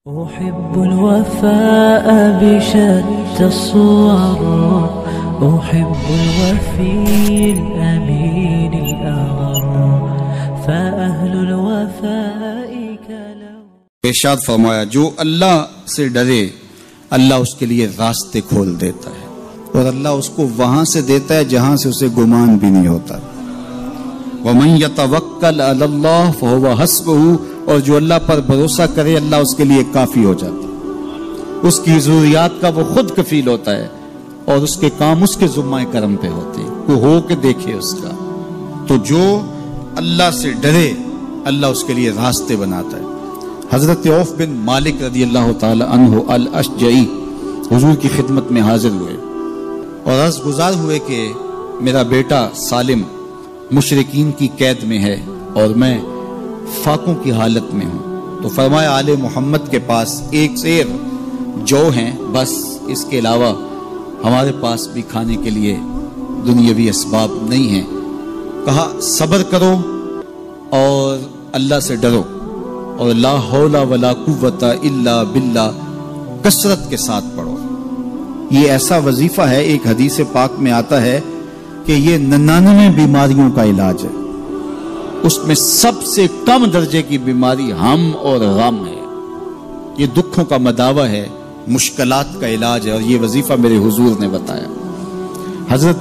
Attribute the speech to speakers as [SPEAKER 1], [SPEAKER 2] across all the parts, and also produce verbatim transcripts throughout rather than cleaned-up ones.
[SPEAKER 1] أحب الوفاء بشتى الصور، أحب الوفي الأمين الأغر، فأهل الوفاء كلو.
[SPEAKER 2] ارشاد فرمایا جو اللہ سے ڈرے اللہ اس کے لیے راستے کھول دیتا ہے، اور اللہ اس کو وہاں سے دیتا ہے جہاں سے اسے گمان بھی نہیں ہوتا. وَمَن يَتَوَكَّلْ عَلَى اللَّهِ فَهُوَ حَسْبُهُ، اور جو اللہ پر بھروسہ کرے اللہ اس کے لیے کافی ہو جاتا ہے. اس کی ضروریات کا وہ خود کفیل ہوتا ہے، اور اس کے کام اس کے ذمہ کرم پہ ہوتے ہیں، وہ ہو کے دیکھے اس کا. تو جو اللہ سے ڈرے اللہ اس کے لیے راستے بناتا ہے. حضرت عوف بن مالک رضی اللہ تعالی عنہ الاشجعی حضور کی خدمت میں حاضر ہوئے اور عرض گزار ہوئے کہ میرا بیٹا سالم مشرکین کی قید میں ہے اور میں فاقوں کی حالت میں ہوں. تو فرمایا آل محمد کے پاس ایک سیر جو ہیں، بس اس کے علاوہ ہمارے پاس بھی کھانے کے لیے دنیاوی اسباب نہیں ہیں. کہا صبر کرو اور اللہ سے ڈرو، اور لا حول ولا قوت الا باللہ کثرت کے ساتھ پڑھو. یہ ایسا وظیفہ ہے، ایک حدیث پاک میں آتا ہے کہ یہ ننانوے بیماریوں کا علاج ہے. اس میں سب سے کم درجے کی بیماری ہم اور غم ہے. یہ دکھوں کا مداوع ہے، مشکلات کا علاج ہے، اور یہ وظیفہ میرے حضور نے بتایا. حضرت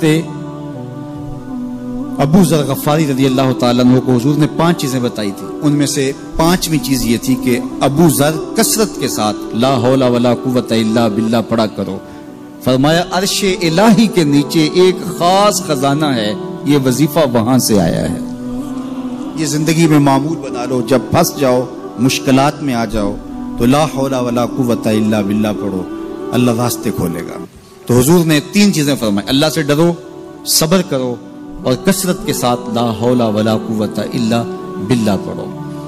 [SPEAKER 2] ابو ذر غفاری رضی اللہ تعالیٰ عنہ کو حضور نے پانچ چیزیں بتائی تھی. ان میں سے پانچویں چیز یہ تھی کہ ابو ذر کثرت کے ساتھ لا حول ولا قوت الا باللہ پڑھا کرو. فرمایا عرش الہی کے نیچے ایک خاص خزانہ ہے، یہ وظیفہ وہاں سے آیا ہے. یہ زندگی میں معمول بنا لو، جب پھنس جاؤ مشکلات میں آ جاؤ تو لا حول ولا قوت الا باللہ پڑھو، اللہ راستے کھولے گا. تو حضور نے تین چیزیں فرمائی، اللہ سے ڈرو، صبر کرو، اور کثرت کے ساتھ لا حول ولا قوت الا باللہ پڑھو.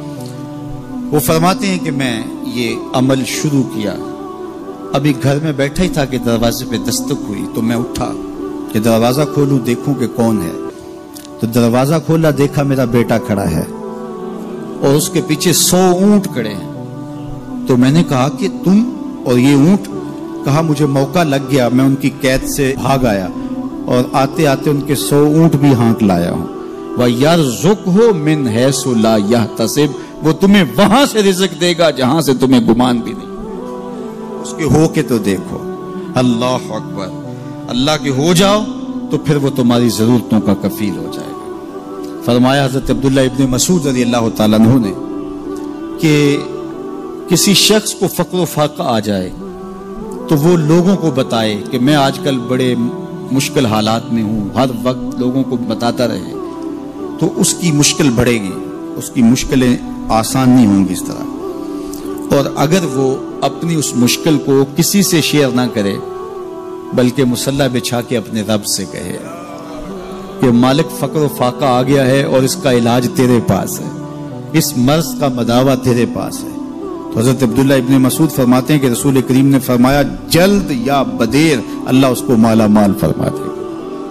[SPEAKER 2] وہ فرماتے ہیں کہ میں یہ عمل شروع کیا، ابھی گھر میں بیٹھا ہی تھا کہ دروازے پہ دستک ہوئی، تو میں اٹھا کہ دروازہ کھولوں دیکھوں کہ کون ہے. تو دروازہ کھولا، دیکھا میرا بیٹا کھڑا ہے اور اس کے پیچھے سو اونٹ کھڑے ہیں. تو میں نے کہا کہ تم اور یہ اونٹ؟ کہا مجھے موقع لگ گیا، میں ان کی قید سے بھاگ آیا اور آتے آتے ان کے سو اونٹ بھی ہانک لایا ہوں. وَيَرْزُقْهُ مِنْ حَيْثُ لَا يَحْتَسِبُ، وہ تمہیں وہاں سے رزق دے گا جہاں سے تمہیں گمان بھی نہیں. اس کے ہو کے تو دیکھو. اللہ اکبر. اللہ کے ہو جاؤ تو پھر وہ تمہاری ضرورتوں کا کفیل ہو جائے گا. فرمایا حضرت عبداللہ ابن مسعود رضی اللہ تعالیٰ عنہ نے کہ کسی شخص کو فقر و فاقہ آ جائے تو وہ لوگوں کو بتائے کہ میں آج کل بڑے مشکل حالات میں ہوں، ہر وقت لوگوں کو بتاتا رہے تو اس کی مشکل بڑھے گی، اس کی مشکلیں آسان نہیں ہوں گی اس طرح. اور اگر وہ اپنی اس مشکل کو کسی سے شیئر نہ کرے بلکہ مصلی بچھا کے اپنے رب سے کہے کہ مالک فقر و فاقہ آ گیا ہے اور اس کا علاج تیرے پاس ہے، اس مرض کا مداوع تیرے پاس ہے. تو حضرت عبداللہ ابن مسعود فرماتے ہیں کہ رسول کریم نے فرمایا جلد یا بدیر اللہ اس کو مالا مال فرما دے گا.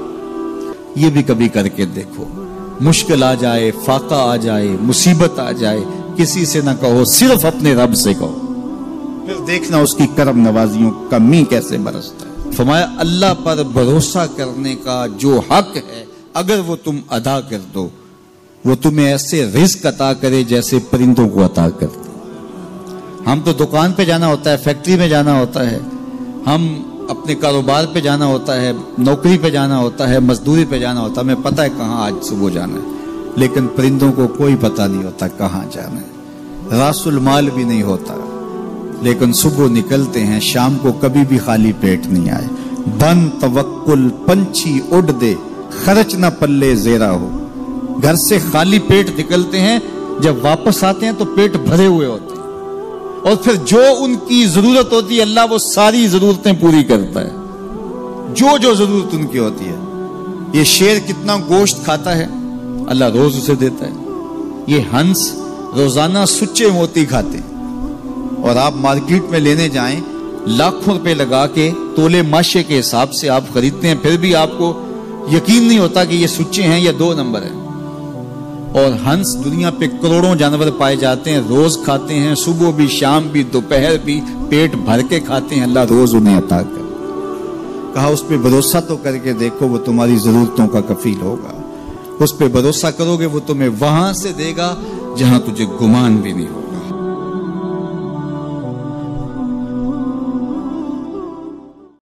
[SPEAKER 2] یہ بھی کبھی کر کے دیکھو، مشکل آ جائے، فاقہ آ جائے، مصیبت آ جائے، کسی سے نہ کہو، صرف اپنے رب سے کہو، پھر دیکھنا اس کی کرم نوازیوں کا می کیسے برستا ہے. فرمایا اللہ پر بھروسہ کرنے کا جو حق ہے اگر وہ تم ادا کر دو وہ تمہیں ایسے رزق عطا کرے جیسے پرندوں کو عطا کرتے. ہم تو دکان پہ جانا ہوتا ہے، فیکٹری میں جانا ہوتا ہے، ہم اپنے کاروبار پہ جانا ہوتا ہے، نوکری پہ جانا ہوتا ہے، مزدوری پہ جانا ہوتا ہے، ہمیں پتہ ہے کہاں آج صبح جانا ہے. لیکن پرندوں کو کوئی پتہ نہیں ہوتا کہاں جانا ہے، راس المال بھی نہیں ہوتا، لیکن صبح نکلتے ہیں، شام کو کبھی بھی خالی پیٹ نہیں آئے. بن توکل پنچھی اڑ دے، خرچ نہ پلے زیرا ہو. گھر سے خالی پیٹ نکلتے ہیں، جب واپس آتے ہیں تو پیٹ بھرے ہوئے ہوتے ہیں، اور پھر جو ان کی ضرورت ہوتی ہے اللہ وہ ساری ضرورتیں پوری کرتا ہے، جو جو ضرورت ان کی ہوتی ہے. یہ شیر کتنا گوشت کھاتا ہے اللہ روز اسے دیتا ہے. یہ ہنس روزانہ سچے موتی کھاتے ہیں، اور آپ مارکیٹ میں لینے جائیں لاکھوں روپے لگا کے تولے ماشے کے حساب سے آپ خریدتے ہیں، پھر بھی آپ کو یقین نہیں ہوتا کہ یہ سچے ہیں یا دو نمبر ہیں. اور ہنس دنیا پہ کروڑوں جانور پائے جاتے ہیں، روز کھاتے ہیں، صبح بھی شام بھی دوپہر بھی پیٹ بھر کے کھاتے ہیں، اللہ روز انہیں عطا کر۔ کہا اس پہ بھروسہ تو کر کے دیکھو، وہ تمہاری ضرورتوں کا کفیل ہوگا۔ اس پہ بھروسہ کرو گے وہ تمہیں وہاں سے دے گا جہاں تجھے گمان بھی نہیں ہوگا۔